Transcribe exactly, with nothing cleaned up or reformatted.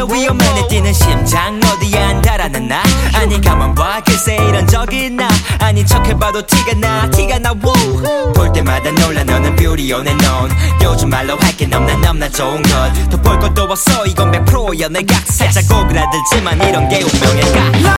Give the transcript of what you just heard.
더 위험해 내 뛰는 심장 어디에 안 달아났나 아니 가만 봐 글쎄 이런 적이 있나 아닌 척해봐도 티가 나 티가 나 woo. 볼 때마다 놀라 너는 beauty on and on 요즘 말로 할 게 넘나 넘나 좋은 것더 볼 것도 없어 이건 백 퍼센트야 내 각색 살짝 오그라들지만 이런 게 운명일까